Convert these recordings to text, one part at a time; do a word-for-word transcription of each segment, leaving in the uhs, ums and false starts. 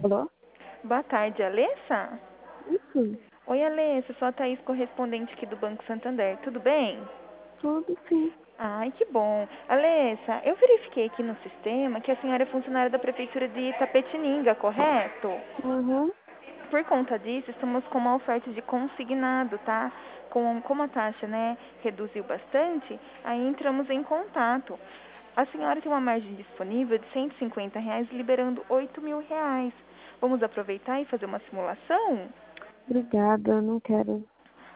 Alô? Boa tarde, Alessa? Isso, Oi, Alessa, sou a Thaís, correspondente aqui do Banco Santander. Tudo bem? tudo sim. Ai, que bom. Alessa, eu verifiquei aqui no sistema que a senhora é funcionária da Prefeitura de Itapetininga, correto? Uhum. Por conta disso, estamos com uma oferta de consignado, tá? Com, como a taxa, né, reduziu bastante, aí entramos em contato. A senhora tem uma margem disponível de cento e cinquenta reais, liberando oito mil reais. Vamos aproveitar e fazer uma simulação? Obrigada, não quero.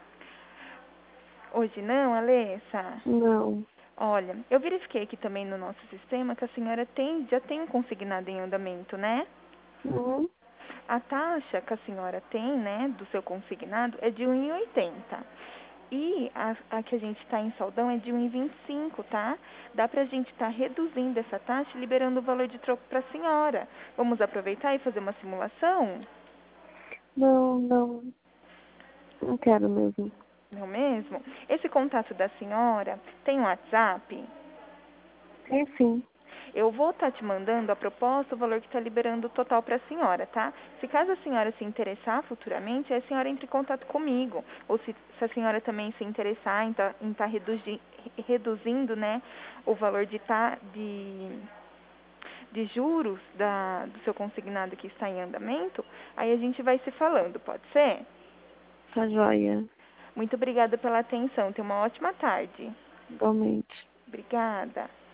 Hoje não, Alessa? Não. Olha, eu verifiquei aqui também no nosso sistema que a senhora tem, já tem um consignado em andamento, né? Uhum. A taxa que a senhora tem, né, do seu consignado é de um e oitenta. E a, a que a gente está em saldão é de um e vinte e cinco, tá? Dá pra gente estar reduzindo essa taxa e liberando o valor de troco para a senhora. Vamos aproveitar e fazer uma simulação? Não, não. Não quero mesmo. Não mesmo? Esse contato da senhora tem um WhatsApp? É sim. Eu vou estar te mandando a proposta, o valor que está liberando o total para a senhora, tá? Se caso a senhora se interessar futuramente, a senhora entre em contato comigo. Ou se, se a senhora também se interessar em estar tá, tá reduzi, reduzindo, né, o valor de, tá, de, de juros da, do seu consignado que está em andamento, aí a gente vai se falando, pode ser? Tá joia. Muito obrigada pela atenção. Tenha uma ótima tarde. Igualmente. Obrigada.